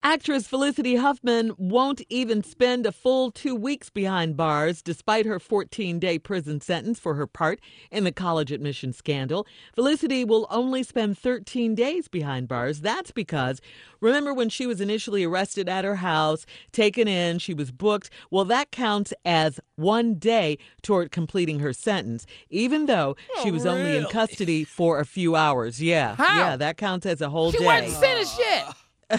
Actress Felicity Huffman won't even spend a full 2 weeks behind bars despite her 14-day prison sentence for her part in the college admission scandal. Felicity will only spend 13 days behind bars. That's because, remember when she was initially arrested at her house, taken in, she was booked? Well, that counts as 1 day toward completing her sentence, even though she was only in custody for a few hours. Yeah, that counts as a whole day. She wasn't sentenced yet.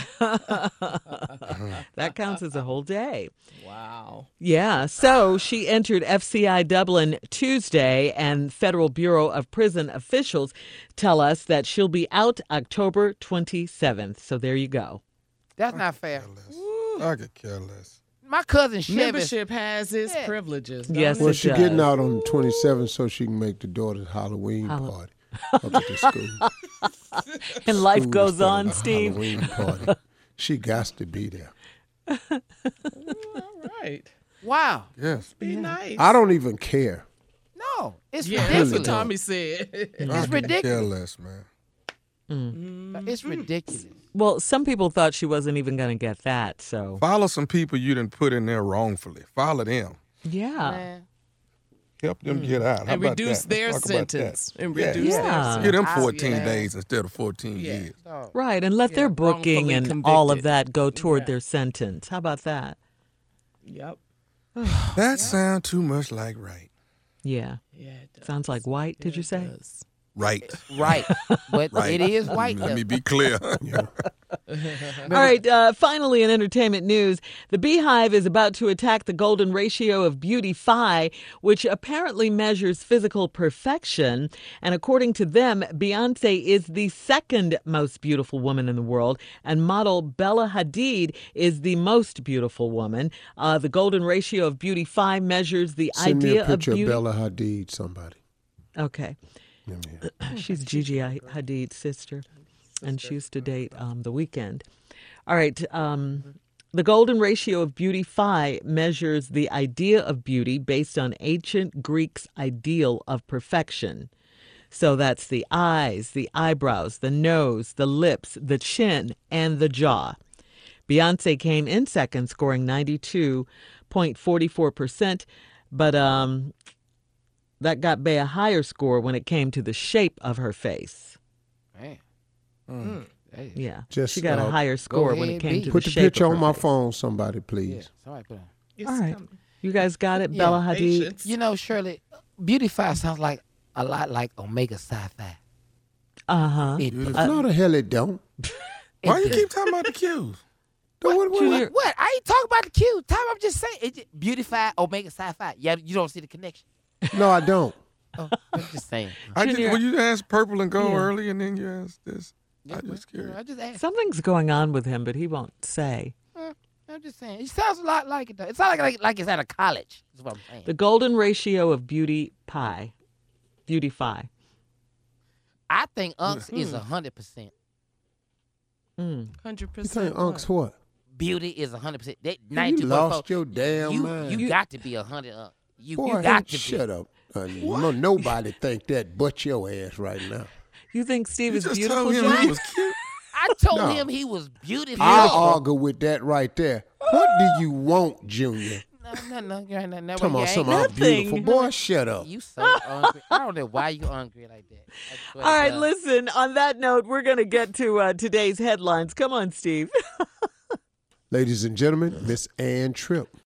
That counts as a whole day. Wow. Yeah. So she entered FCI Dublin Tuesday, and Federal Bureau of Prison officials tell us that she'll be out October 27th. So there you go. That's not fair. I could care less. My cousin Chevy. Membership has its privileges. Yes, doesn't Well, it she's does. getting out on the 27th so she can make the daughter's Halloween party up at the school. And life School goes starting on, a Steve. Halloween party. She got to be there. All right. Wow. Yes. Be nice. I don't even care. No, it's Yeah, that's what ridiculous. Tommy said. I could ridiculous. care less, man. It's ridiculous. Well, some people thought she wasn't even going to get that. So, Follow some people you didn't put in there wrongfully. Follow them. yeah. Man. Help them get out. How And about reduce that? their Let's talk about that. sentence. And Yeah. reduce their Yeah. sentence. Give them I- 14 yeah. days instead of 14 Yeah. years. So, Right. And let their booking wrongfully and all of convicted. that go toward Yeah. their sentence. How about that? Yep. That sounds too much like right. Yeah. Yeah, it does. Sounds like white, did you say? It does. Right. right. But Right. it is white. Let though. me be clear. All right, finally in entertainment news, the Beehive is about to attack the golden ratio of Beauty Phi, which apparently measures physical perfection. And according to them, Beyonce is the second most beautiful woman in the world, and model Bella Hadid is the most beautiful woman. The golden ratio of Beauty Phi measures the Send me idea a picture of of beauty. Bella Hadid, somebody. Okay. Let me hear. She's Gigi Hadid's sister, and she used to date The Weeknd. All right. The golden ratio of Beauty Phi measures the idea of beauty based on ancient Greeks' ideal of perfection. So that's the eyes, the eyebrows, the nose, the lips, the chin, and the jaw. Beyonce came in second, scoring 92.44%, but that got Bey a higher score when it came to the shape of her face. Man. Hey, Yeah, Just, she got a higher score when it ahead, came B. to Put the the shape picture of her on my face. phone, somebody, yeah, please. somebody put on. It's All right. coming. You guys got it, Yeah. Bella Hadid? Patience. You know, Shirley, Beautify sounds like a lot like Omega Sci-Fi. Uh-huh. It, No, the hell it don't. Why you keep talking about the cues? Junior- what? I ain't talking about the Q. Tom, I'm just saying. Beautify, Omega Sci-Fi. Yeah, you don't see the connection. No, I don't. Oh, I'm just saying. Junior- When you asked purple and gold Yeah. early, and then you asked this. I just curious. I just asked. Something's going on with him, but he won't say. I'm just saying. It sounds a lot like it, though. It sounds like it's at a college. Is what I'm saying. The golden ratio of Beauty Phi. Beauty Phi. I think Unks is 100%. 100%. You think Unc's what? Beauty is 100%. That You 92.4. lost your damn mind. You got to be 100 Unc. You Boy, got to be. shut up. No, nobody think that but your ass right now. You think Steve You is just beautiful, told him Junior? he was cute. I told No. him he was beautiful. I'll argue with that right there. What do you want, Junior? No. You ain't nothing. Talking about something I'm Nothing. beautiful. Boy, shut up. You so angry. I don't know why you angry like that. I swear All to right, God. listen, on that note, we're going to get to today's headlines. Come on, Steve. Ladies and gentlemen, Miss Ann Tripp.